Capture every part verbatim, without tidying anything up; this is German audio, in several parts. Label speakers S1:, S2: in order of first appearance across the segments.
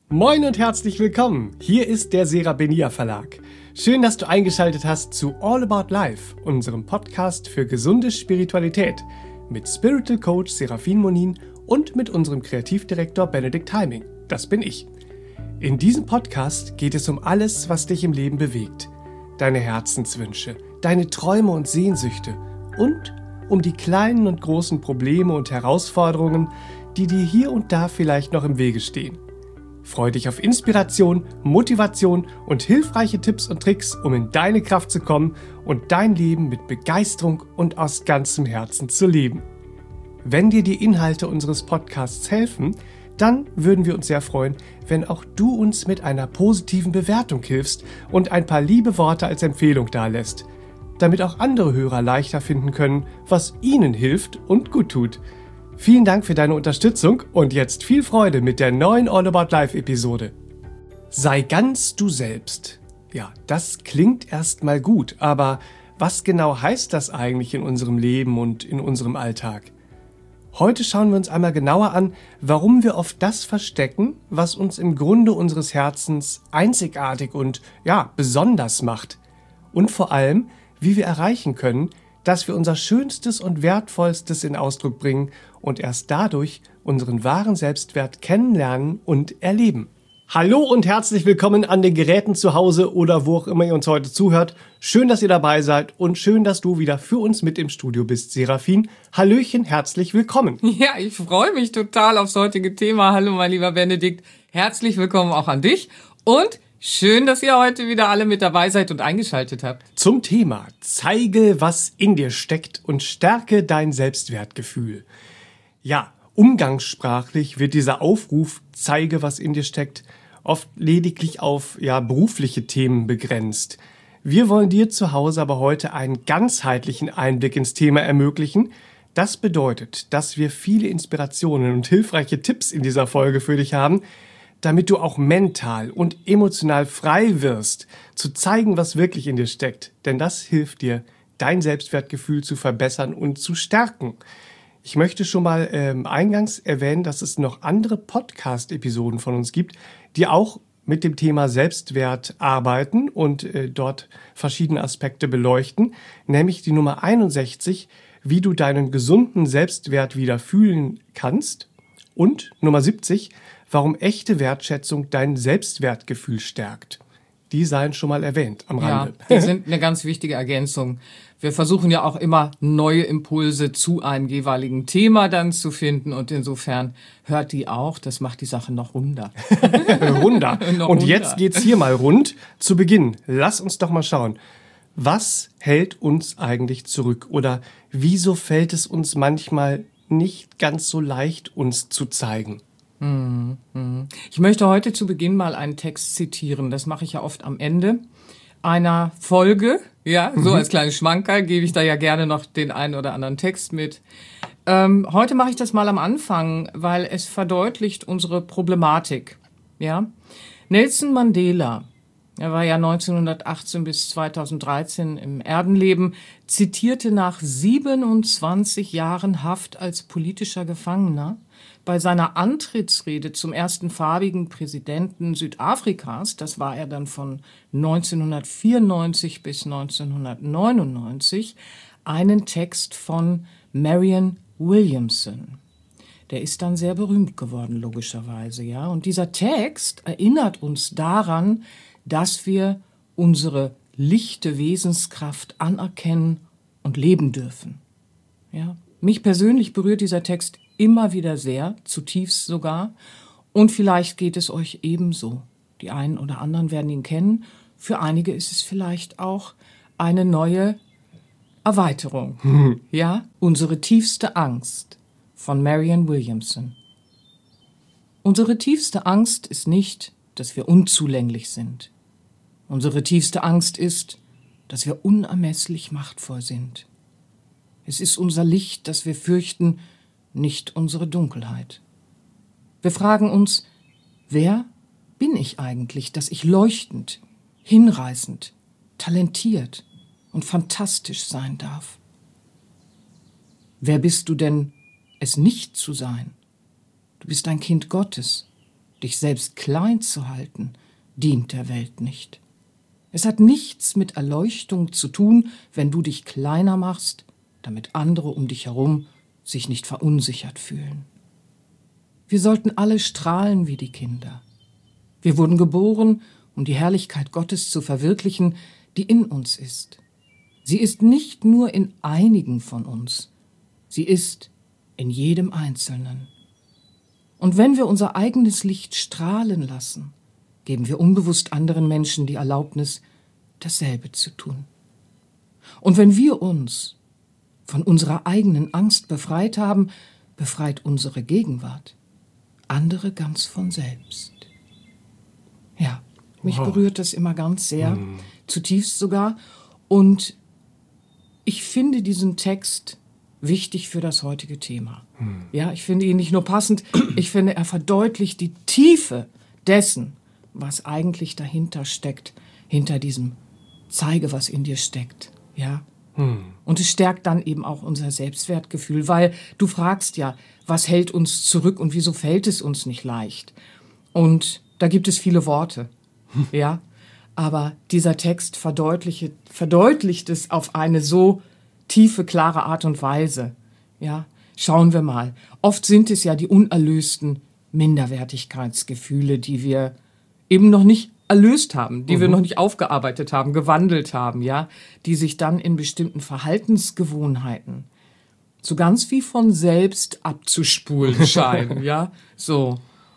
S1: Moin und herzlich willkommen. Hier ist der Serabenia Verlag. Schön, dass du eingeschaltet hast zu All About Life, unserem Podcast für gesunde Spiritualität mit Spiritual Coach Serafin Monin und mit unserem Kreativdirektor Benedikt Heiming. Das bin ich. In diesem Podcast geht es um alles, was dich im Leben bewegt. Deine Herzenswünsche, deine Träume und Sehnsüchte und um die kleinen und großen Probleme und Herausforderungen, die dir hier und da vielleicht noch im Wege stehen. Freu dich auf Inspiration, Motivation und hilfreiche Tipps und Tricks, um in deine Kraft zu kommen und dein Leben mit Begeisterung und aus ganzem Herzen zu leben. Wenn dir die Inhalte unseres Podcasts helfen, dann würden wir uns sehr freuen, wenn auch du uns mit einer positiven Bewertung hilfst und ein paar liebe Worte als Empfehlung dalässt, damit auch andere Hörer leichter finden können, was ihnen hilft und gut tut. Vielen Dank für deine Unterstützung und jetzt viel Freude mit der neuen All About Life Episode. Sei ganz du selbst. Ja, das klingt erstmal gut, aber was genau heißt das eigentlich in unserem Leben und in unserem Alltag? Heute schauen wir uns einmal genauer an, warum wir oft das verstecken, was uns im Grunde unseres Herzens einzigartig und ja, besonders macht. Und vor allem, wie wir erreichen können, dass wir unser Schönstes und Wertvollstes in Ausdruck bringen und erst dadurch unseren wahren Selbstwert kennenlernen und erleben. Hallo und herzlich willkommen an den Geräten zu Hause oder wo auch immer ihr uns heute zuhört. Schön, dass ihr dabei seid und schön, dass du wieder für uns mit im Studio bist, Serafin. Hallöchen, herzlich willkommen.
S2: Ja, ich freue mich total aufs heutige Thema. Hallo, mein lieber Benedikt. Herzlich willkommen auch an dich und schön, dass ihr heute wieder alle mit dabei seid und eingeschaltet habt.
S1: Zum Thema Zeige, was in dir steckt und stärke dein Selbstwertgefühl. Ja, umgangssprachlich wird dieser Aufruf, zeige, was in dir steckt, oft lediglich auf ja, berufliche Themen begrenzt. Wir wollen dir zu Hause aber heute einen ganzheitlichen Einblick ins Thema ermöglichen. Das bedeutet, dass wir viele Inspirationen und hilfreiche Tipps in dieser Folge für dich haben, damit du auch mental und emotional frei wirst, zu zeigen, was wirklich in dir steckt. Denn das hilft dir, dein Selbstwertgefühl zu verbessern und zu stärken. Ich möchte schon mal ähm, eingangs erwähnen, dass es noch andere Podcast-Episoden von uns gibt, die auch mit dem Thema Selbstwert arbeiten und äh, dort verschiedene Aspekte beleuchten, nämlich die Nummer einundsechzig, wie du deinen gesunden Selbstwert wieder fühlen kannst, und Nummer siebzig, warum echte Wertschätzung dein Selbstwertgefühl stärkt. Die seien schon mal erwähnt am Rande.
S2: Ja, die sind eine ganz wichtige Ergänzung. Wir versuchen ja auch immer neue Impulse zu einem jeweiligen Thema dann zu finden und insofern hört die auch, das macht die Sache noch runder.
S1: Runder.
S2: noch
S1: Und
S2: runder.
S1: Jetzt geht's hier mal rund. Zu Beginn, lass uns doch mal schauen. Was hält uns eigentlich zurück? Oder wieso fällt es uns manchmal nicht ganz so leicht, uns zu zeigen?
S2: Ich möchte heute zu Beginn mal einen Text zitieren. Das mache ich ja oft am Ende einer Folge. Ja, so mhm. als kleines Schmankerl gebe ich da ja gerne noch den einen oder anderen Text mit. Ähm, heute mache ich das mal am Anfang, weil es verdeutlicht unsere Problematik. Ja, Nelson Mandela, er war ja neunzehnhundertachtzehn bis zweitausenddreizehn im Erdenleben, zitierte nach siebenundzwanzig Jahren Haft als politischer Gefangener bei seiner Antrittsrede zum ersten farbigen Präsidenten Südafrikas, das war er dann von neunzehnhundertvierundneunzig bis neunzehnhundertneunundneunzig, einen Text von Marianne Williamson. Der ist dann sehr berühmt geworden, logischerweise, ja. Und dieser Text erinnert uns daran, dass wir unsere lichte Wesenskraft anerkennen und leben dürfen. Ja. Mich persönlich berührt dieser Text immer wieder sehr, zutiefst sogar. Und vielleicht geht es euch ebenso. Die einen oder anderen werden ihn kennen. Für einige ist es vielleicht auch eine neue Erweiterung. Hm. Ja, unsere tiefste Angst von Marianne Williamson. Unsere tiefste Angst ist nicht, dass wir unzulänglich sind. Unsere tiefste Angst ist, dass wir unermesslich machtvoll sind. Es ist unser Licht, das wir fürchten, nicht unsere Dunkelheit. Wir fragen uns, wer bin ich eigentlich, dass ich leuchtend, hinreißend, talentiert und fantastisch sein darf? Wer bist du denn, es nicht zu sein? Du bist ein Kind Gottes, dich selbst klein zu halten, dient der Welt nicht. Es hat nichts mit Erleuchtung zu tun, wenn du dich kleiner machst, damit andere um dich herum sich nicht verunsichert fühlen. Wir sollten alle strahlen wie die Kinder. Wir wurden geboren, um die Herrlichkeit Gottes zu verwirklichen, die in uns ist. Sie ist nicht nur in einigen von uns, sie ist in jedem Einzelnen. Und wenn wir unser eigenes Licht strahlen lassen, geben wir unbewusst anderen Menschen die Erlaubnis, dasselbe zu tun. Und wenn wir uns von unserer eigenen Angst befreit haben, befreit unsere Gegenwart andere ganz von selbst. Ja, mich wow. berührt das immer ganz sehr, hm. zutiefst sogar. Und ich finde diesen Text wichtig für das heutige Thema. Hm. Ja, ich finde ihn nicht nur passend, ich finde, er verdeutlicht die Tiefe dessen, was eigentlich dahinter steckt, hinter diesem Zeige, was in dir steckt. Ja. Hm. Und es stärkt dann eben auch unser Selbstwertgefühl, weil du fragst ja, was hält uns zurück und wieso fällt es uns nicht leicht? Und da gibt es viele Worte, hm. ja. Aber dieser Text verdeutlicht, verdeutlicht es auf eine so tiefe, klare Art und Weise. Ja, schauen wir mal. Oft sind es ja die unerlösten Minderwertigkeitsgefühle, die wir eben noch nicht erlöst haben, die mhm. wir noch nicht aufgearbeitet haben, gewandelt haben, ja, die sich dann in bestimmten Verhaltensgewohnheiten so ganz wie von selbst abzuspulen scheinen, ja, so.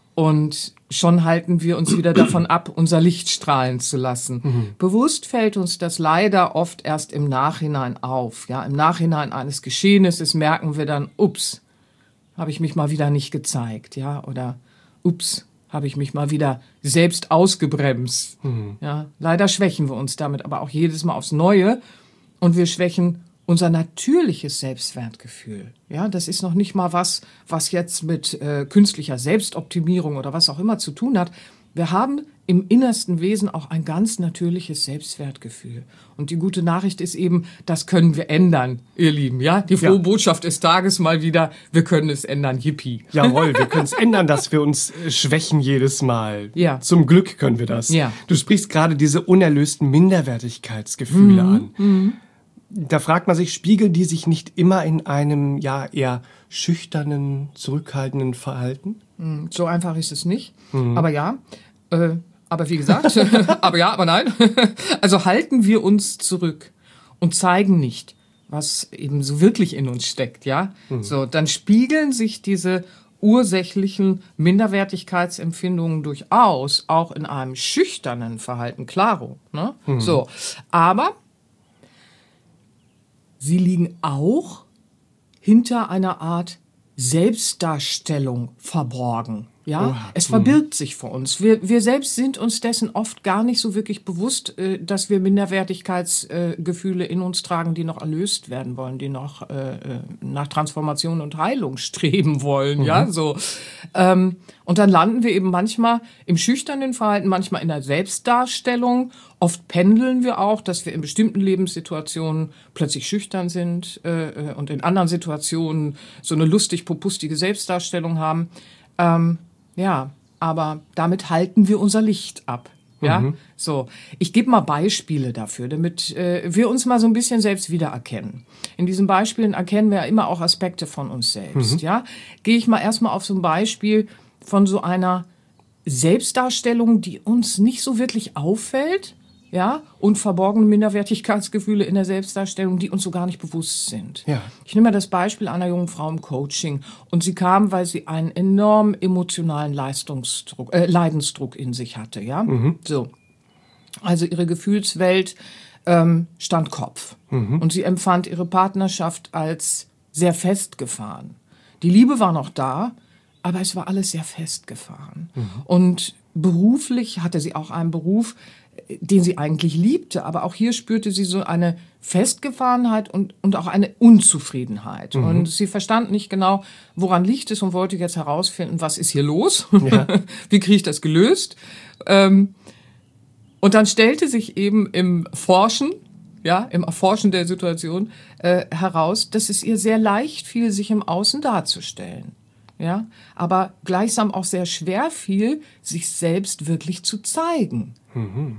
S2: Und schon halten wir uns wieder davon ab, unser Licht strahlen zu lassen. Mhm. Bewusst fällt uns das leider oft erst im Nachhinein auf. Ja, im Nachhinein eines Geschehnisses merken wir dann, ups, habe ich mich mal wieder nicht gezeigt. Ja, oder ups, habe ich mich mal wieder selbst ausgebremst. Mhm. Ja, leider schwächen wir uns damit aber auch jedes Mal aufs Neue. Und wir schwächen unser natürliches Selbstwertgefühl. Ja, das ist noch nicht mal was, was jetzt mit äh, künstlicher Selbstoptimierung oder was auch immer zu tun hat. Wir haben im innersten Wesen auch ein ganz natürliches Selbstwertgefühl. Und die gute Nachricht ist eben, das können wir ändern, ihr Lieben. Ja, die frohe ja. Botschaft des Tages mal wieder, wir können es ändern, yippie.
S1: Jawohl, wir können es ändern, dass wir uns äh, schwächen jedes Mal.
S2: Ja.
S1: Zum Glück können wir das.
S2: Ja.
S1: Du sprichst gerade diese unerlösten Minderwertigkeitsgefühle
S2: mhm.
S1: an.
S2: Mhm.
S1: Da fragt man sich, spiegeln die sich nicht immer in einem ja eher schüchternen, zurückhaltenden Verhalten?
S2: So einfach ist es nicht. Mhm. Aber ja, äh, aber wie gesagt, aber ja, aber nein. Also halten wir uns zurück und zeigen nicht, was eben so wirklich in uns steckt, ja? Mhm. So, dann spiegeln sich diese ursächlichen Minderwertigkeitsempfindungen durchaus auch in einem schüchternen Verhalten, klaro, ne? Mhm. So, aber sie liegen auch hinter einer Art Selbstdarstellung verborgen. Ja, oh, es verbirgt sich vor uns. Wir, wir selbst sind uns dessen oft gar nicht so wirklich bewusst, äh, dass wir Minderwertigkeitsgefühle äh, in uns tragen, die noch erlöst werden wollen, die noch äh, nach Transformation und Heilung streben wollen. Mhm. Ja, so. Ähm, und dann landen wir eben manchmal im schüchternen Verhalten, manchmal in der Selbstdarstellung. Oft pendeln wir auch, dass wir in bestimmten Lebenssituationen plötzlich schüchtern sind äh, und in anderen Situationen so eine lustig-popustige Selbstdarstellung haben. Ähm, ja, aber damit halten wir unser Licht ab. Ja, mhm. so. Ich gebe mal Beispiele dafür, damit äh, wir uns mal so ein bisschen selbst wiedererkennen. In diesen Beispielen erkennen wir ja immer auch Aspekte von uns selbst. Mhm. Ja, gehe ich mal erstmal auf so ein Beispiel von so einer Selbstdarstellung, die uns nicht so wirklich auffällt. Ja, und verborgene Minderwertigkeitsgefühle in der Selbstdarstellung, die uns so gar nicht bewusst sind.
S1: Ja.
S2: Ich nehme mal das Beispiel einer jungen Frau im Coaching. Und sie kam, weil sie einen enormen emotionalen Leistungsdruck, äh, Leidensdruck in sich hatte. Ja, mhm. so. Also ihre Gefühlswelt ähm, stand Kopf. Mhm. Und sie empfand ihre Partnerschaft als sehr festgefahren. Die Liebe war noch da, aber es war alles sehr festgefahren. Mhm. Und beruflich hatte sie auch einen Beruf, den sie eigentlich liebte, aber auch hier spürte sie so eine Festgefahrenheit und, und auch eine Unzufriedenheit. Mhm. Und sie verstand nicht genau, woran liegt es und wollte jetzt herausfinden, was ist hier los? Ja. Wie kriege ich das gelöst? Ähm, und dann stellte sich eben im Forschen, ja, im Erforschen der Situation äh, heraus, dass es ihr sehr leicht fiel, sich im Außen darzustellen. ja, aber gleichsam auch sehr schwer fiel, sich selbst wirklich zu zeigen. Mhm.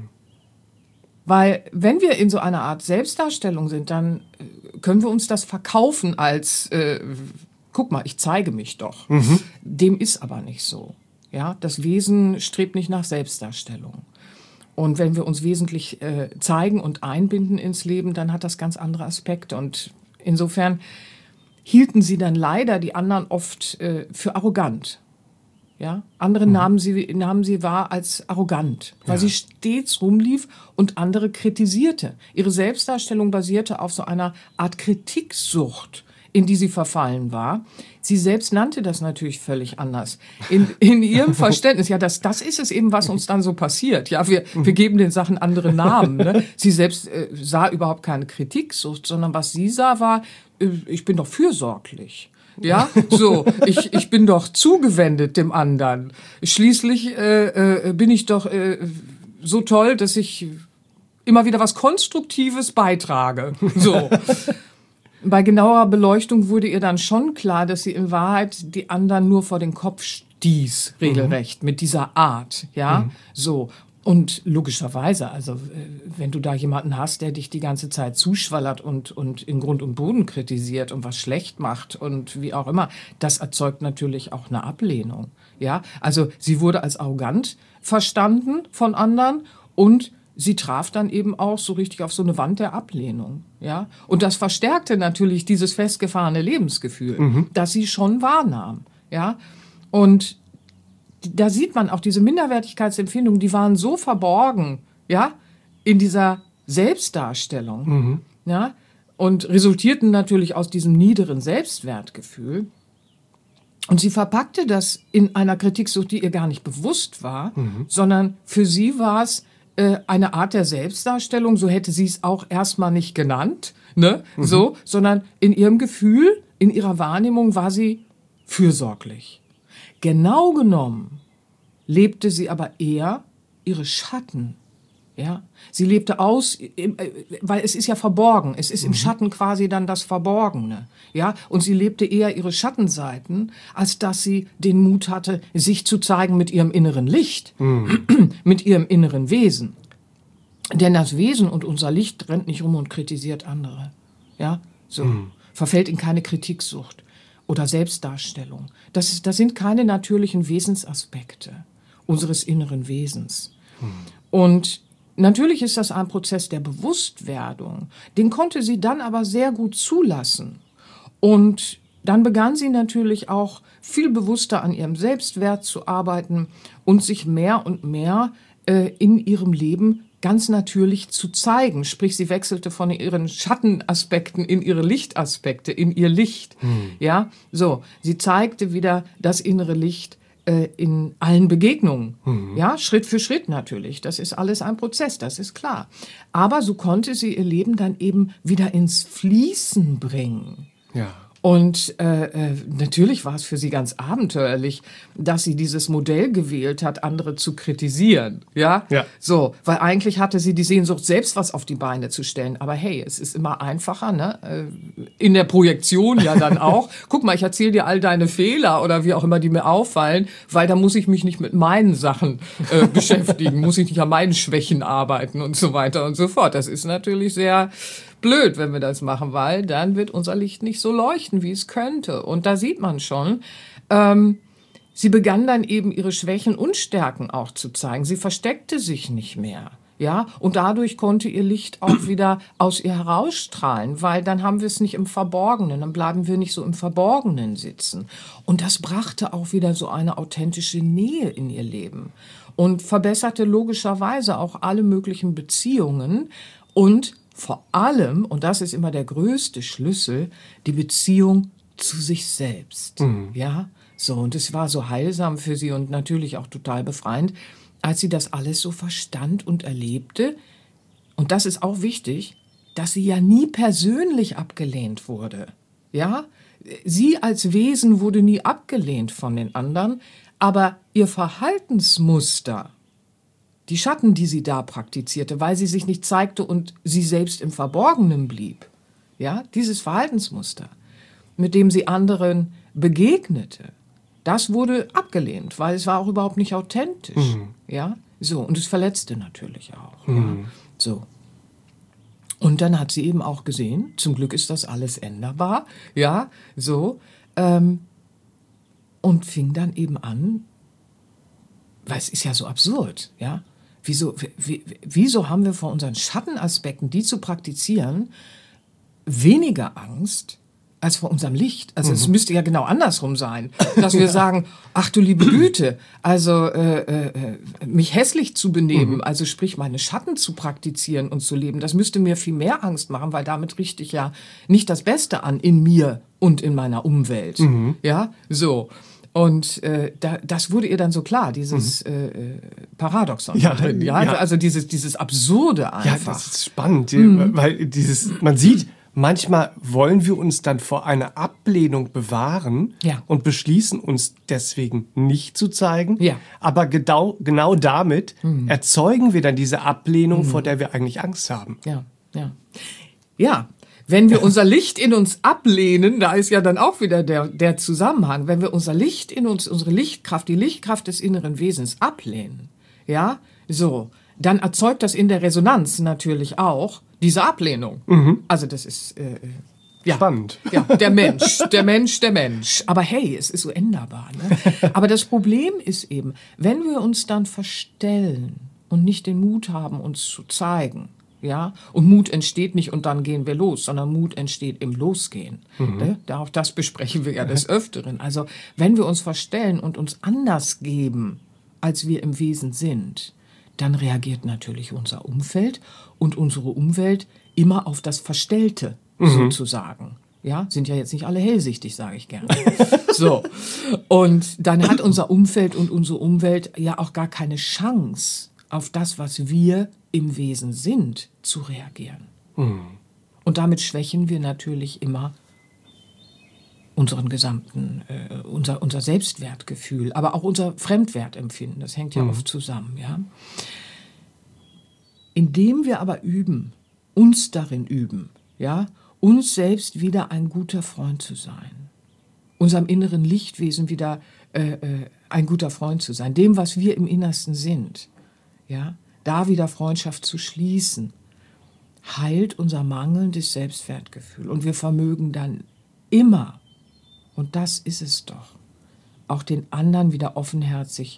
S2: Weil wenn wir in so einer Art Selbstdarstellung sind, dann können wir uns das verkaufen als, äh, guck mal, ich zeige mich doch. Mhm. Dem ist aber nicht so. Ja, das Wesen strebt nicht nach Selbstdarstellung. Und wenn wir uns wesentlich äh, zeigen und einbinden ins Leben, dann hat das ganz andere Aspekte. Und insofern hielten sie dann leider die anderen oft äh, für arrogant. Ja? Andere mhm. nahmen, sie, nahmen sie wahr als arrogant, weil ja. sie stets rumlief und andere kritisierte. Ihre Selbstdarstellung basierte auf so einer Art Kritiksucht, in die sie verfallen war. Sie selbst nannte das natürlich völlig anders. In, in ihrem Verständnis, ja, das, das ist es eben, was uns dann so passiert. Ja, wir, wir geben den Sachen andere Namen. Ne? Sie selbst äh, sah überhaupt keine Kritiksucht, sondern was sie sah, war, äh, ich bin doch fürsorglich. Ja, so, ich, ich bin doch zugewendet dem anderen. Schließlich äh, äh, bin ich doch äh, so toll, dass ich immer wieder was Konstruktives beitrage. So. Bei genauerer Beleuchtung wurde ihr dann schon klar, dass sie in Wahrheit die anderen nur vor den Kopf stieß, regelrecht, mhm. mit dieser Art, ja, mhm. so. Und logischerweise, also wenn du da jemanden hast, der dich die ganze Zeit zuschwallert und, und in Grund und Boden kritisiert und was schlecht macht und wie auch immer, das erzeugt natürlich auch eine Ablehnung, ja. Also sie wurde als arrogant verstanden von anderen und sie traf dann eben auch so richtig auf so eine Wand der Ablehnung, ja. Und das verstärkte natürlich dieses festgefahrene Lebensgefühl, mhm. das sie schon wahrnahm, ja. Und da sieht man auch diese Minderwertigkeitsempfindungen, die waren so verborgen, ja, in dieser Selbstdarstellung, mhm. ja, und resultierten natürlich aus diesem niederen Selbstwertgefühl. Und sie verpackte das in einer Kritiksucht, die ihr gar nicht bewusst war, mhm. sondern für sie war es äh, eine Art der Selbstdarstellung, so hätte sie es auch erstmal nicht genannt, ne, mhm. so, sondern in ihrem Gefühl, in ihrer Wahrnehmung war sie fürsorglich. Genau genommen lebte sie aber eher ihre Schatten. Ja, sie lebte aus, weil es ist ja verborgen. Es ist im mhm. Schatten quasi dann das Verborgene. Ja, und sie lebte eher ihre Schattenseiten, als dass sie den Mut hatte, sich zu zeigen mit ihrem inneren Licht, mhm. mit ihrem inneren Wesen. Denn das Wesen und unser Licht rennt nicht rum und kritisiert andere. Ja, so mhm. verfällt in keine Kritiksucht oder Selbstdarstellung. Das, ist, das sind keine natürlichen Wesensaspekte unseres inneren Wesens. Hm. Und natürlich ist das ein Prozess der Bewusstwerdung. Den konnte sie dann aber sehr gut zulassen. Und dann begann sie natürlich auch viel bewusster an ihrem Selbstwert zu arbeiten und sich mehr und mehr äh, in ihrem Leben ganz natürlich zu zeigen. Sprich, sie wechselte von ihren Schattenaspekten in ihre Lichtaspekte, in ihr Licht. Hm. Ja, so. Sie zeigte wieder das innere Licht äh, in allen Begegnungen. Hm. Ja, Schritt für Schritt natürlich. Das ist alles ein Prozess, das ist klar. Aber so konnte sie ihr Leben dann eben wieder ins Fließen bringen. Ja. Und äh, äh, natürlich war es für sie ganz abenteuerlich, dass sie dieses Modell gewählt hat, andere zu kritisieren. Ja? Ja. So, weil eigentlich hatte sie die Sehnsucht, selbst was auf die Beine zu stellen. Aber hey, es ist immer einfacher, ne? In der Projektion ja dann auch. Guck mal, ich erzähle dir all deine Fehler oder wie auch immer, die mir auffallen, weil da muss ich mich nicht mit meinen Sachen äh, beschäftigen, muss ich nicht an meinen Schwächen arbeiten und so weiter und so fort. Das ist natürlich sehr blöd, wenn wir das machen, weil dann wird unser Licht nicht so leuchten, wie es könnte. Und da sieht man schon, ähm, sie begann dann eben ihre Schwächen und Stärken auch zu zeigen. Sie versteckte sich nicht mehr. Ja, und dadurch konnte ihr Licht auch wieder aus ihr herausstrahlen, weil dann haben wir es nicht im Verborgenen, dann bleiben wir nicht so im Verborgenen sitzen. Und das brachte auch wieder so eine authentische Nähe in ihr Leben und verbesserte logischerweise auch alle möglichen Beziehungen und vor allem, und das ist immer der größte Schlüssel, die Beziehung zu sich selbst. Mhm. Ja, so, und es war so heilsam für sie und natürlich auch total befreiend, als sie das alles so verstand und erlebte. Und das ist auch wichtig, dass sie ja nie persönlich abgelehnt wurde. Ja, sie als Wesen wurde nie abgelehnt von den anderen, aber ihr Verhaltensmuster, die Schatten, die sie da praktizierte, weil sie sich nicht zeigte und sie selbst im Verborgenen blieb. Ja, dieses Verhaltensmuster, mit dem sie anderen begegnete, das wurde abgelehnt, weil es war auch überhaupt nicht authentisch. Mhm. Ja, so. Und es verletzte natürlich auch. Mhm. Ja? So. Und dann hat sie eben auch gesehen, zum Glück ist das alles änderbar. Ja, so. Ähm, und fing dann eben an, weil es ist ja so absurd, ja. Wieso, w- wieso haben wir vor unseren Schattenaspekten, die zu praktizieren, weniger Angst als vor unserem Licht? Also mhm. es müsste ja genau andersrum sein, dass wir sagen, ach du liebe Güte, also äh, äh, mich hässlich zu benehmen, mhm. also sprich meine Schatten zu praktizieren und zu leben, das müsste mir viel mehr Angst machen, weil damit richte ich ja nicht das Beste an in mir und in meiner Umwelt. Mhm. Ja, so. Und äh, da, das wurde ihr dann so klar, dieses mhm. äh, Paradoxon
S1: ja,
S2: drin, ja? ja, also dieses dieses Absurde einfach.
S1: Ja, das ist spannend, mhm. weil dieses, man sieht, manchmal wollen wir uns dann vor einer Ablehnung bewahren ja. und beschließen uns deswegen nicht zu zeigen,
S2: ja.
S1: aber genau, genau damit mhm. erzeugen wir dann diese Ablehnung, mhm. vor der wir eigentlich Angst haben.
S2: Ja, ja, ja. Wenn wir unser Licht in uns ablehnen, da ist ja dann auch wieder der, der Zusammenhang, wenn wir unser Licht in uns, unsere Lichtkraft, die Lichtkraft des inneren Wesens ablehnen, ja, so, dann erzeugt das in der Resonanz natürlich auch diese Ablehnung. Mhm. Also das ist, äh, ja,
S1: spannend.
S2: Ja, der Mensch, der Mensch, der Mensch. Aber hey, es ist so änderbar, ne? Aber das Problem ist eben, wenn wir uns dann verstellen und nicht den Mut haben, uns zu zeigen, ja, und Mut entsteht nicht und dann gehen wir los, sondern Mut entsteht im Losgehen. Mhm. Ne? Da, auch das besprechen wir ja des Öfteren. Also wenn wir uns verstellen und uns anders geben, als wir im Wesen sind, dann reagiert natürlich unser Umfeld und unsere Umwelt immer auf das Verstellte mhm. sozusagen. Ja, sind ja jetzt nicht alle hellsichtig, sage ich gerne. So. Und dann hat unser Umfeld und unsere Umwelt ja auch gar keine Chance, auf das, was wir im Wesen sind, zu reagieren. Mhm. Und damit schwächen wir natürlich immer unseren gesamten, äh, unser, unser Selbstwertgefühl, aber auch unser Fremdwertempfinden. Das hängt ja mhm. oft zusammen, ja. Indem wir aber üben, uns darin üben, ja, uns selbst wieder ein guter Freund zu sein, unserem inneren Lichtwesen wieder äh, äh, ein guter Freund zu sein, dem, was wir im Innersten sind, ja, da wieder Freundschaft zu schließen, heilt unser mangelndes Selbstwertgefühl. Und wir vermögen dann immer, und das ist es doch, auch den anderen wieder offenherzig,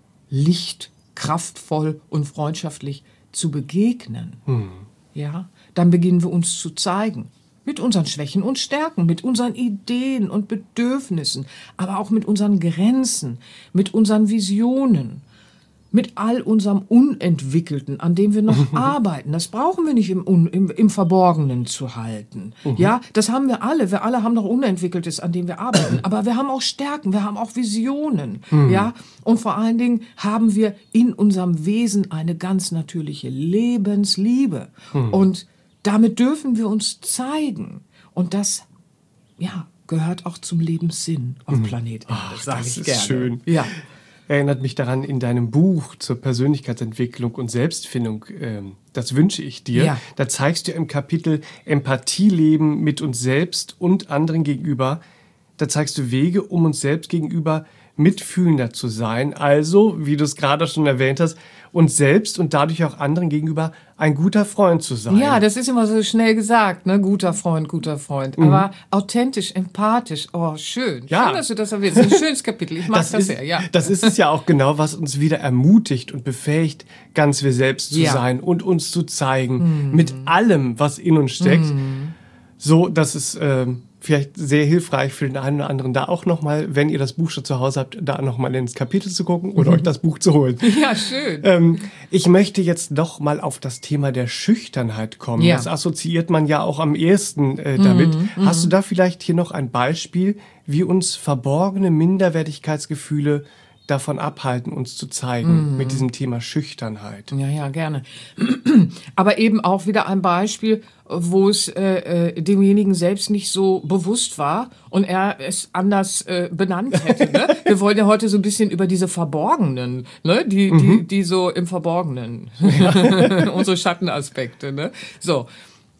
S2: lichtkraftvoll und freundschaftlich zu begegnen. Hm. Ja, dann beginnen wir uns zu zeigen. Mit unseren Schwächen und Stärken, mit unseren Ideen und Bedürfnissen, aber auch mit unseren Grenzen, mit unseren Visionen, mit all unserem Unentwickelten, an dem wir noch arbeiten. Das brauchen wir nicht im, im, im Verborgenen zu halten. Mhm. Ja, das haben wir alle. Wir alle haben noch Unentwickeltes, an dem wir arbeiten. Aber wir haben auch Stärken, wir haben auch Visionen. Mhm. Ja, und vor allen Dingen haben wir in unserem Wesen eine ganz natürliche Lebensliebe. Mhm. Und damit dürfen wir uns zeigen. Und das, ja, gehört auch zum Lebenssinn auf mhm. Planet Erde,
S1: Ach, sage ich
S2: das
S1: gerne.
S2: Ist
S1: schön.
S2: Ja.
S1: Erinnert mich daran in deinem Buch zur Persönlichkeitsentwicklung und Selbstfindung, äh, das wünsche ich dir.
S2: Ja.
S1: Da zeigst du im Kapitel Empathieleben mit uns selbst und anderen gegenüber, da zeigst du Wege, um uns selbst gegenüber mitfühlender zu sein. Also, wie du es gerade schon erwähnt hast, uns selbst und dadurch auch anderen gegenüber ein guter Freund zu sein.
S2: Ja, das ist immer so schnell gesagt, ne? Guter Freund, guter Freund. Mhm. Aber authentisch, empathisch, oh, schön.
S1: Ja.
S2: Schön, dass du das erwähnst. Das ist ein schönes Kapitel. Ich mag das, das
S1: ist,
S2: sehr, ja.
S1: Das ist es ja auch genau, was uns wieder ermutigt und befähigt, ganz wir selbst zu
S2: ja.
S1: sein und uns zu zeigen, mhm. mit allem, was in uns steckt. Mhm. So, dass es äh, vielleicht sehr hilfreich für den einen oder anderen da auch nochmal, wenn ihr das Buch schon zu Hause habt, da nochmal ins Kapitel zu gucken oder mhm. euch das Buch zu holen.
S2: Ja, schön.
S1: Ähm, ich möchte jetzt noch mal auf das Thema der Schüchternheit kommen. Ja. Das assoziiert man ja auch am ehesten äh, damit. Mhm. Hast du da vielleicht hier noch ein Beispiel, wie uns verborgene Minderwertigkeitsgefühle davon abhalten, uns zu zeigen, mhm. mit diesem Thema Schüchternheit?
S2: Ja, ja, gerne. Aber eben auch wieder ein Beispiel, wo es äh, demjenigen selbst nicht so bewusst war und er es anders äh, benannt hätte. Ne? Wir wollen ja heute so ein bisschen über diese Verborgenen, ne? die, mhm. die, die so im Verborgenen, ja. unsere Schattenaspekte. Ne? So.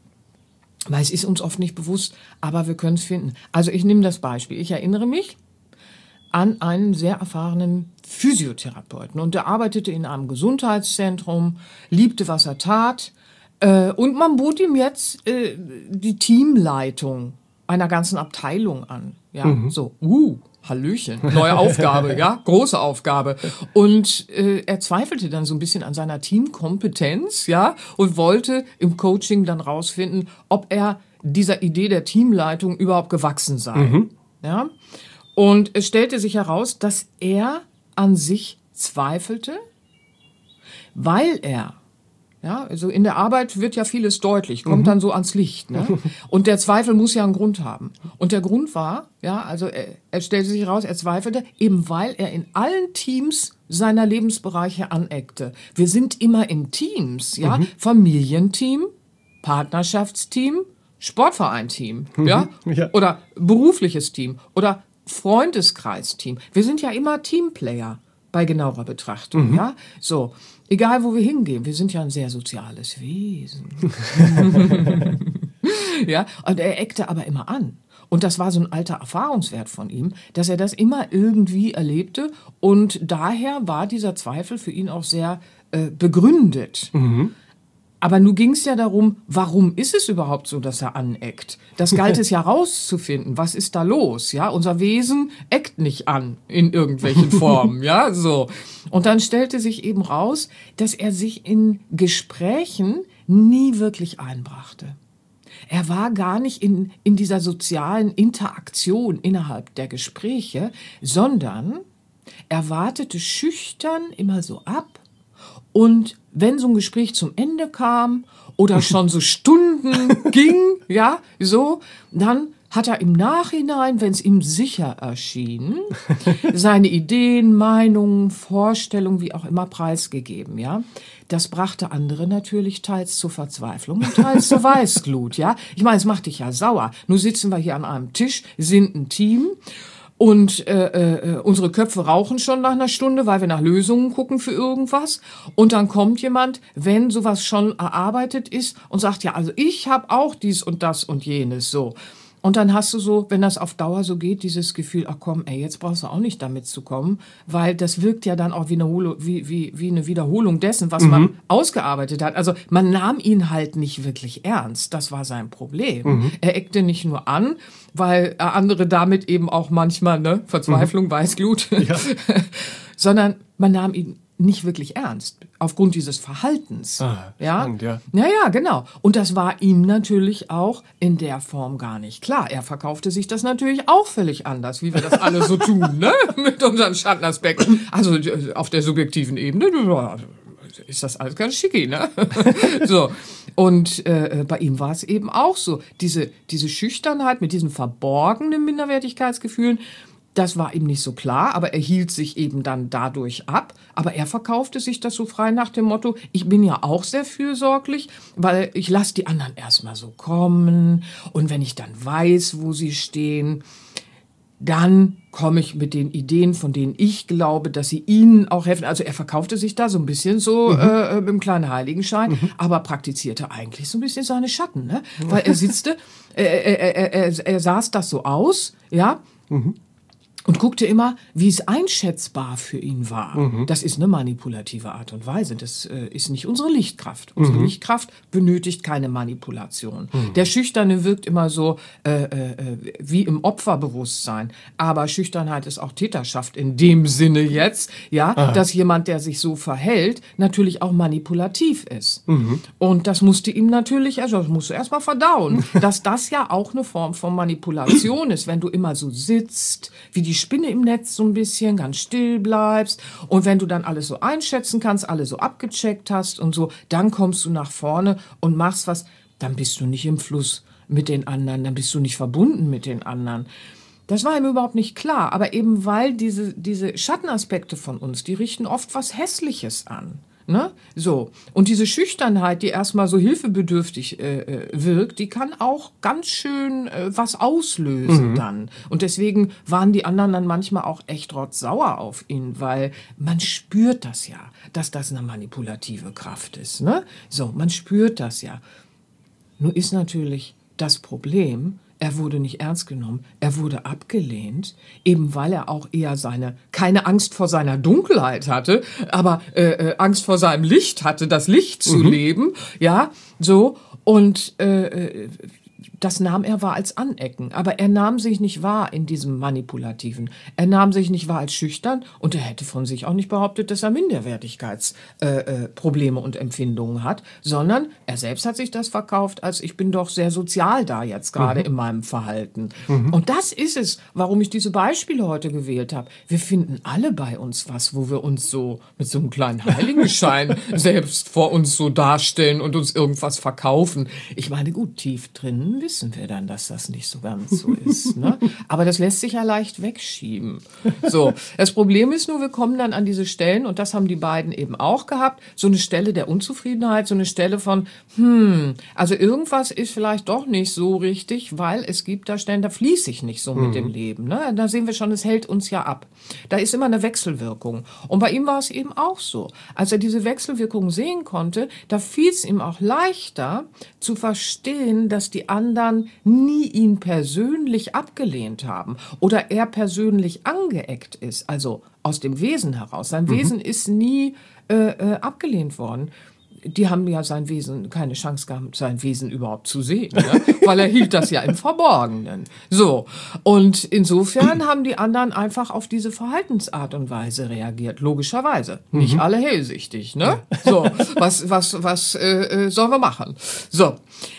S2: Weil es ist uns oft nicht bewusst, aber wir können es finden. Also ich nehme das Beispiel. Ich erinnere mich, an einen sehr erfahrenen Physiotherapeuten. Und er arbeitete in einem Gesundheitszentrum, liebte, was er tat. Äh, und man bot ihm jetzt äh, die Teamleitung einer ganzen Abteilung an. Ja, mhm. so, uh, Hallöchen, neue Aufgabe, ja, große Aufgabe. Und äh, er zweifelte dann so ein bisschen an seiner Teamkompetenz, ja, und wollte im Coaching dann rausfinden, ob er dieser Idee der Teamleitung überhaupt gewachsen sei. Mhm. Ja. Und es stellte sich heraus, dass er an sich zweifelte, weil er, ja, also in der Arbeit wird ja vieles deutlich, kommt mhm. dann so ans Licht, ne? Und der Zweifel muss ja einen Grund haben. Und der Grund war, ja, also er, er stellte sich heraus, er zweifelte, eben weil er in allen Teams seiner Lebensbereiche aneckte. Wir sind immer in Teams, ja, mhm. Familienteam, Partnerschaftsteam, Sportvereinteam, mhm. ja, ja, oder berufliches Team oder Freundeskreisteam. Wir sind ja immer Teamplayer bei genauer Betrachtung, mhm. ja. So, egal wo wir hingehen, wir sind ja ein sehr soziales Wesen. Ja, und er eckte aber immer an. Und das war so ein alter Erfahrungswert von ihm, dass er das immer irgendwie erlebte. Und daher war dieser Zweifel für ihn auch sehr äh, begründet. Mhm. Aber nun ging es ja darum, warum ist es überhaupt so, dass er aneckt? Das galt es ja rauszufinden. Was ist da los? Ja, unser Wesen eckt nicht an in irgendwelchen Formen. Ja, so. Und dann stellte sich eben raus, dass er sich in Gesprächen nie wirklich einbrachte. Er war gar nicht in, in dieser sozialen Interaktion innerhalb der Gespräche, sondern er wartete schüchtern immer so ab. Und wenn so ein Gespräch zum Ende kam oder schon so Stunden ging, ja, so, dann hat er im Nachhinein, wenn es ihm sicher erschien, seine Ideen, Meinungen, Vorstellungen, wie auch immer, preisgegeben, ja. Das brachte andere natürlich teils zur Verzweiflung und teils zur Weißglut, ja. Ich meine, es macht dich ja sauer. Nun sitzen wir hier an einem Tisch, sind ein Team. Und äh, äh, unsere Köpfe rauchen schon nach einer Stunde, weil wir nach Lösungen gucken für irgendwas. Und dann kommt jemand, wenn sowas schon erarbeitet ist und sagt, ja, also ich habe auch dies und das und jenes so. Und dann hast du so, wenn das auf Dauer so geht, dieses Gefühl, ach komm, ey, jetzt brauchst du auch nicht damit zu kommen, weil das wirkt ja dann auch wie eine, Holo, wie, wie, wie eine Wiederholung dessen, was mhm. man ausgearbeitet hat. Also man nahm ihn halt nicht wirklich ernst. Das war sein Problem. Mhm. Er eckte nicht nur an, weil andere damit eben auch manchmal, ne, Verzweiflung, mhm. Weißglut, ja. sondern man nahm ihn nicht wirklich ernst, aufgrund dieses Verhaltens. Ah, ja? Spannend, ja. Ja, ja, genau. Und das war ihm natürlich auch in der Form gar nicht klar. Er verkaufte sich das natürlich auch völlig anders, wie wir das alle so tun, ne? Mit unseren Schattenaspekten. Also auf der subjektiven Ebene ist das alles ganz schicki, ne? So. Und äh, bei ihm war es eben auch so. Diese, diese Schüchternheit mit diesen verborgenen Minderwertigkeitsgefühlen, das war ihm nicht so klar, aber er hielt sich eben dann dadurch ab. Aber er verkaufte sich das so frei nach dem Motto, ich bin ja auch sehr fürsorglich, weil ich lasse die anderen erstmal so kommen. Und wenn ich dann weiß, wo sie stehen, dann komme ich mit den Ideen, von denen ich glaube, dass sie ihnen auch helfen. Also er verkaufte sich da so ein bisschen so mhm. äh, mit einem kleinen Heiligenschein, mhm. aber praktizierte eigentlich so ein bisschen seine Schatten. Ne? Weil er sitzte, äh, er, er, er, er saß das so aus, ja, mhm. und guckte immer, wie es einschätzbar für ihn war. Mhm. Das ist eine manipulative Art und Weise. Das äh, ist nicht unsere Lichtkraft. Unsere mhm. Lichtkraft benötigt keine Manipulation. Mhm. Der Schüchterne wirkt immer so äh, äh, wie im Opferbewusstsein. Aber Schüchternheit ist auch Täterschaft in dem Sinne jetzt, ja, Aha. dass jemand, der sich so verhält, natürlich auch manipulativ ist. Mhm. Und das musste ihm natürlich, also das musst du erst mal verdauen, dass das ja auch eine Form von Manipulation ist, wenn du immer so sitzt, wie die Spinne im Netz so ein bisschen, ganz still bleibst. Und wenn du dann alles so einschätzen kannst, alle so abgecheckt hast und so, dann kommst du nach vorne und machst was, dann bist du nicht im Fluss mit den anderen, dann bist du nicht verbunden mit den anderen. Das war ihm überhaupt nicht klar, aber eben weil diese, diese Schattenaspekte von uns, die richten oft was Hässliches an. Ne? So. Und diese Schüchternheit, die erstmal so hilfebedürftig äh, wirkt, die kann auch ganz schön äh, was auslösen mhm. dann. Und deswegen waren die anderen dann manchmal auch echt rotzsauer auf ihn, weil man spürt das ja, dass das eine manipulative Kraft ist. Ne? So, man spürt das ja. Nur ist natürlich das Problem, er wurde nicht ernst genommen, er wurde abgelehnt, eben weil er auch eher seine, keine Angst vor seiner Dunkelheit hatte, aber äh, äh, Angst vor seinem Licht hatte, das Licht zu mhm. leben, ja, so, und äh, das nahm er wahr als Anecken, aber er nahm sich nicht wahr in diesem Manipulativen. Er nahm sich nicht wahr als schüchtern und er hätte von sich auch nicht behauptet, dass er Minderwertigkeitsprobleme äh, äh, und Empfindungen hat, sondern er selbst hat sich das verkauft, als ich bin doch sehr sozial da jetzt gerade mhm. in meinem Verhalten. Mhm. Und das ist es, warum ich diese Beispiele heute gewählt habe. Wir finden alle bei uns was, wo wir uns so mit so einem kleinen Heiligenschein selbst vor uns so darstellen und uns irgendwas verkaufen. Ich meine, gut, tief drin wissen wir dann, dass das nicht so ganz so ist. Ne? Aber das lässt sich ja leicht wegschieben. So, das Problem ist nur, wir kommen dann an diese Stellen, und das haben die beiden eben auch gehabt, so eine Stelle der Unzufriedenheit, so eine Stelle von, hm, also irgendwas ist vielleicht doch nicht so richtig, weil es gibt da Stellen, da fließe ich nicht so mit mhm. dem Leben. Ne? Da sehen wir schon, es hält uns ja ab. Da ist immer eine Wechselwirkung. Und bei ihm war es eben auch so. Als er diese Wechselwirkung sehen konnte, da fiel es ihm auch leichter zu verstehen, dass die anderen nie ihn persönlich abgelehnt haben oder er persönlich angeeckt ist, also aus dem Wesen heraus. Sein mhm. Wesen ist nie äh, äh, abgelehnt worden. Die haben ja sein Wesen, keine Chance gehabt, sein Wesen überhaupt zu sehen, ne? Weil er hielt das ja im Verborgenen. So, und insofern haben die anderen einfach auf diese Verhaltensart und Weise reagiert, logischerweise. Mhm. Nicht alle hellsichtig, ne? So, was, was, was äh, sollen wir machen? So.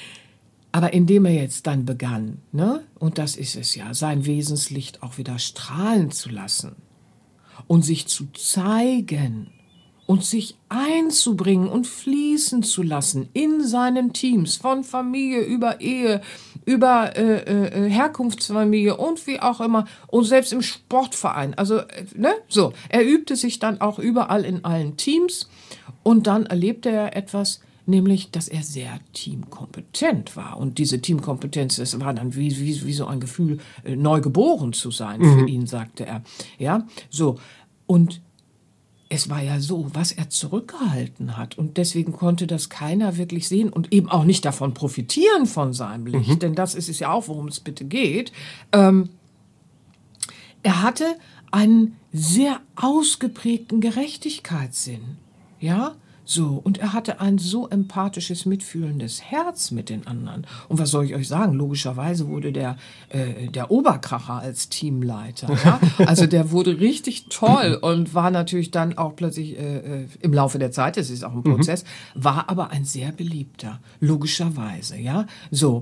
S2: Aber indem er jetzt dann begann, ne, und das ist es ja, sein Wesenslicht auch wieder strahlen zu lassen und sich zu zeigen und sich einzubringen und fließen zu lassen in seinen Teams, von Familie über Ehe, über äh, äh, Herkunftsfamilie und wie auch immer, und selbst im Sportverein. Also, ne, so, er übte sich dann auch überall in allen Teams, und dann erlebte er etwas, nämlich, dass er sehr teamkompetent war. Und diese Teamkompetenz, das war dann wie, wie, wie so ein Gefühl, neu geboren zu sein für mhm. ihn, sagte er. Ja, so. Und es war ja so, was er zurückgehalten hat. Und deswegen konnte das keiner wirklich sehen und eben auch nicht davon profitieren von seinem Licht. Mhm. Denn das ist es ja auch, worum es bitte geht. Ähm, er hatte einen sehr ausgeprägten Gerechtigkeitssinn. Ja, so, und er hatte ein so empathisches, mitfühlendes Herz mit den anderen. Und was soll ich euch sagen? Logischerweise wurde der, äh, der Oberkracher als Teamleiter. Ja? Also der wurde richtig toll und war natürlich dann auch plötzlich äh, im Laufe der Zeit, das ist auch ein Prozess, mhm. war aber ein sehr beliebter, logischerweise. Ja, so.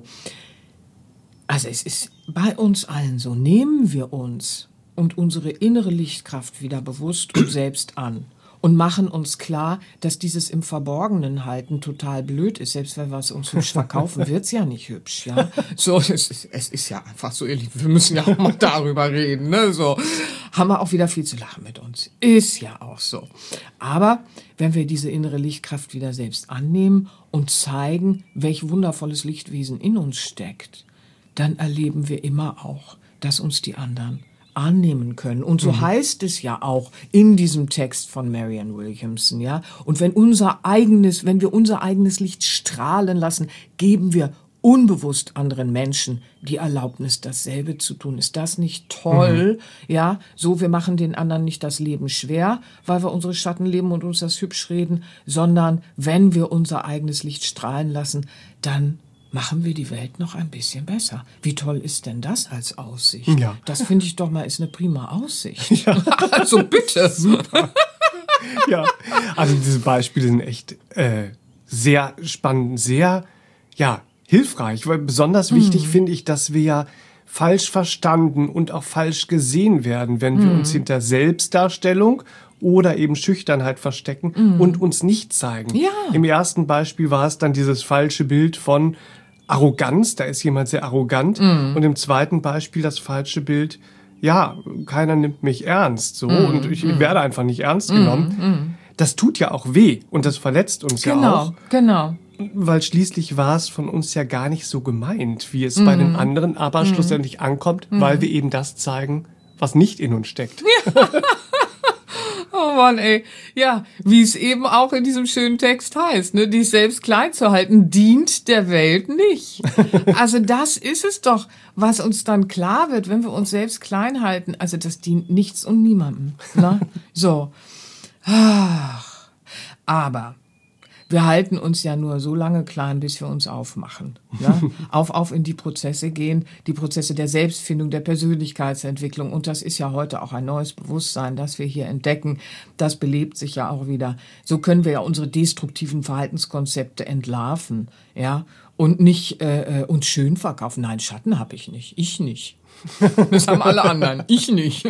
S2: Also es ist bei uns allen so, nehmen wir uns und unsere innere Lichtkraft wieder bewusst und selbst an. Und machen uns klar, dass dieses im Verborgenen halten total blöd ist. Selbst wenn wir es uns hübsch verkaufen, wird's ja nicht hübsch. Ja, so, es ist, es ist ja einfach so, ihr Lieben, wir müssen ja auch mal darüber reden. Ne? So, haben wir auch wieder viel zu lachen mit uns. Ist ja auch so. Aber wenn wir diese innere Lichtkraft wieder selbst annehmen und zeigen, welch wundervolles Lichtwesen in uns steckt, dann erleben wir immer auch, dass uns die anderen annehmen können. Und so mhm. heißt es ja auch in diesem Text von Marianne Williamson, ja. Und wenn unser eigenes, wenn wir unser eigenes Licht strahlen lassen, geben wir unbewusst anderen Menschen die Erlaubnis, dasselbe zu tun. Ist das nicht toll? Mhm. Ja, so, wir machen den anderen nicht das Leben schwer, weil wir unsere Schatten leben und uns das hübsch reden, sondern wenn wir unser eigenes Licht strahlen lassen, dann machen wir die Welt noch ein bisschen besser. Wie toll ist denn das als Aussicht? Ja. Das finde ich doch mal ist eine prima Aussicht. Ja. Also bitte.
S1: Super. Ja, also diese Beispiele sind echt äh, sehr spannend, sehr ja, hilfreich. Weil besonders mhm. wichtig finde ich, dass wir ja falsch verstanden und auch falsch gesehen werden, wenn wir mhm. uns hinter Selbstdarstellung oder eben Schüchternheit verstecken mhm. und uns nicht zeigen.
S2: Ja.
S1: Im ersten Beispiel war es dann dieses falsche Bild von Arroganz, da ist jemand sehr arrogant. Mm. Und im zweiten Beispiel das falsche Bild, ja, keiner nimmt mich ernst, so, mm. und ich mm. werde einfach nicht ernst mm. genommen. Mm. Das tut ja auch weh und das verletzt uns
S2: genau,
S1: ja auch.
S2: Genau,
S1: Weil schließlich war es von uns ja gar nicht so gemeint, wie es mm. bei den anderen aber mm. schlussendlich ankommt, mm. weil wir eben das zeigen, was nicht in uns steckt.
S2: Ja. Oh Mann, ey. Ja, wie es eben auch in diesem schönen Text heißt, ne, dich selbst klein zu halten, dient der Welt nicht. Also das ist es doch, was uns dann klar wird, wenn wir uns selbst klein halten. Also das dient nichts und niemandem. Ne? So. Ach. Aber wir halten uns ja nur so lange klein, bis wir uns aufmachen. Ne? auf, auf in die Prozesse gehen, die Prozesse der Selbstfindung, der Persönlichkeitsentwicklung. Und das ist ja heute auch ein neues Bewusstsein, das wir hier entdecken. Das belebt sich ja auch wieder. So können wir ja unsere destruktiven Verhaltenskonzepte entlarven, ja, und nicht äh, uns schön verkaufen. Nein, Schatten habe ich nicht. Ich nicht. Das haben alle anderen. Ich nicht.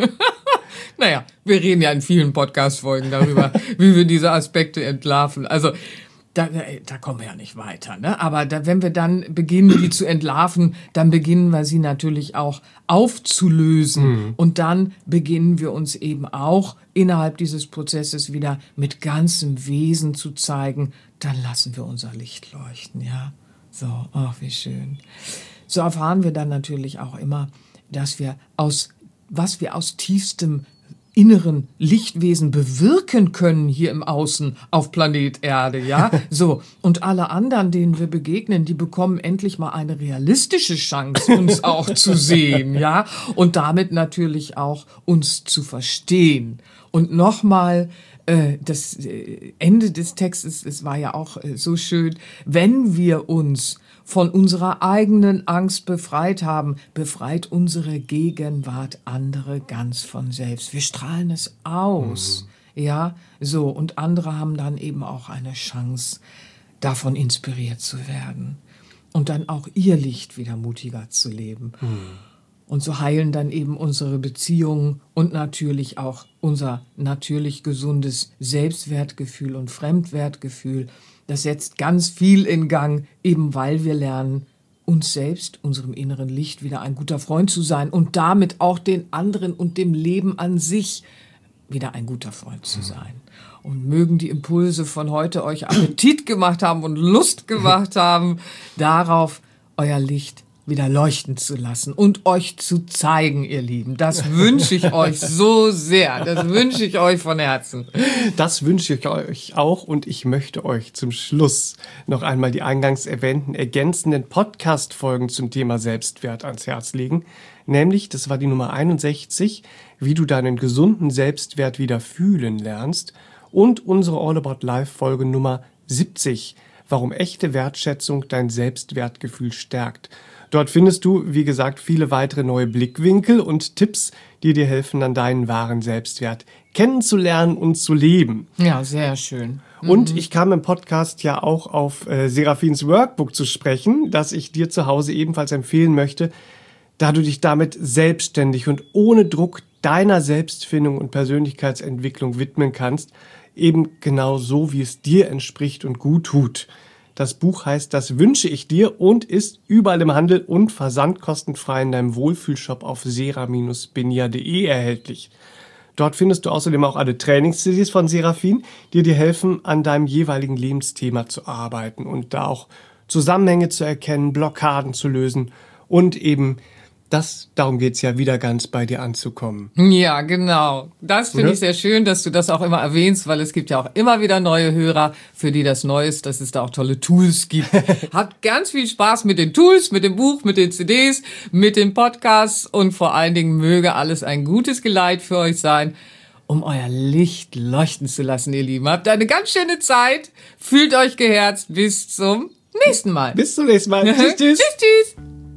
S2: Naja, wir reden ja in vielen Podcast-Folgen darüber, wie wir diese Aspekte entlarven. Also Da, da kommen wir ja nicht weiter, ne? Aber da, wenn wir dann beginnen, die zu entlarven, dann beginnen wir sie natürlich auch aufzulösen. Mhm. Und dann beginnen wir uns eben auch innerhalb dieses Prozesses wieder mit ganzem Wesen zu zeigen. Dann lassen wir unser Licht leuchten, ja? So, ach, wie schön. So erfahren wir dann natürlich auch immer, dass wir aus, was wir aus tiefstem inneren Lichtwesen bewirken können hier im Außen auf Planet Erde, ja? So. Und alle anderen, denen wir begegnen, die bekommen endlich mal eine realistische Chance, uns auch zu sehen, ja? Und damit natürlich auch uns zu verstehen. Und nochmal, äh, das Ende des Textes, es war ja auch äh, so schön, wenn wir uns von unserer eigenen Angst befreit haben, befreit unsere Gegenwart andere ganz von selbst. Wir strahlen es aus, mhm. ja, so. Und andere haben dann eben auch eine Chance, davon inspiriert zu werden und dann auch ihr Licht wieder mutiger zu leben. Mhm. Und so heilen dann eben unsere Beziehungen und natürlich auch unser natürlich gesundes Selbstwertgefühl und Fremdwertgefühl. Das setzt ganz viel in Gang, eben weil wir lernen, uns selbst, unserem inneren Licht, wieder ein guter Freund zu sein und damit auch den anderen und dem Leben an sich wieder ein guter Freund zu sein. Und mögen die Impulse von heute euch Appetit gemacht haben und Lust gemacht haben, darauf euer Licht wieder leuchten zu lassen und euch zu zeigen, ihr Lieben. Das wünsche ich euch so sehr. Das wünsche ich euch von Herzen.
S1: Das wünsche ich euch auch und ich möchte euch zum Schluss noch einmal die eingangs erwähnten ergänzenden Podcast-Folgen zum Thema Selbstwert ans Herz legen. Nämlich, das war die Nummer einundsechzig, wie du deinen gesunden Selbstwert wieder fühlen lernst, und unsere All About Life Folge Nummer siebzig, warum echte Wertschätzung dein Selbstwertgefühl stärkt. Dort findest du, wie gesagt, viele weitere neue Blickwinkel und Tipps, die dir helfen, dann deinen wahren Selbstwert kennenzulernen und zu leben.
S2: Ja, sehr schön.
S1: Und mhm. ich kam im Podcast ja auch auf äh, Seraphins Workbook zu sprechen, das ich dir zu Hause ebenfalls empfehlen möchte, da du dich damit selbstständig und ohne Druck deiner Selbstfindung und Persönlichkeitsentwicklung widmen kannst, eben genau so, wie es dir entspricht und gut tut. Das Buch heißt Das wünsche ich dir und ist überall im Handel und versandkostenfrei in deinem Wohlfühlshop auf sera Bindestrich benia punkt de erhältlich. Dort findest du außerdem auch alle Trainings-C Ds von Seraphin, die dir helfen, an deinem jeweiligen Lebensthema zu arbeiten und da auch Zusammenhänge zu erkennen, Blockaden zu lösen und eben das, darum geht's ja, wieder ganz bei dir anzukommen.
S2: Ja, genau. Das finde ja. ich sehr schön, dass du das auch immer erwähnst, weil es gibt ja auch immer wieder neue Hörer, für die das neu ist, dass es da auch tolle Tools gibt. Habt ganz viel Spaß mit den Tools, mit dem Buch, mit den C Ds, mit den Podcasts und vor allen Dingen möge alles ein gutes Geleit für euch sein, um euer Licht leuchten zu lassen, ihr Lieben. Habt eine ganz schöne Zeit, fühlt euch geherzt, bis zum nächsten Mal.
S1: Bis zum nächsten Mal. Tschüss, tschüss. Tschüss, tschüss.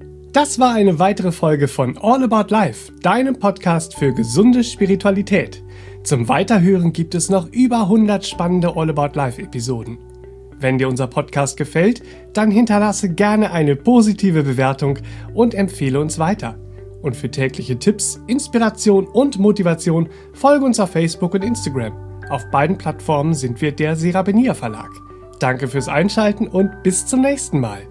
S1: Das war eine weitere Folge von All About Life, deinem Podcast für gesunde Spiritualität. Zum Weiterhören gibt es noch über hundert spannende All About Life Episoden. Wenn dir unser Podcast gefällt, dann hinterlasse gerne eine positive Bewertung und empfehle uns weiter. Und für tägliche Tipps, Inspiration und Motivation folge uns auf Facebook und Instagram. Auf beiden Plattformen sind wir der Seraphin Verlag. Danke fürs Einschalten und bis zum nächsten Mal.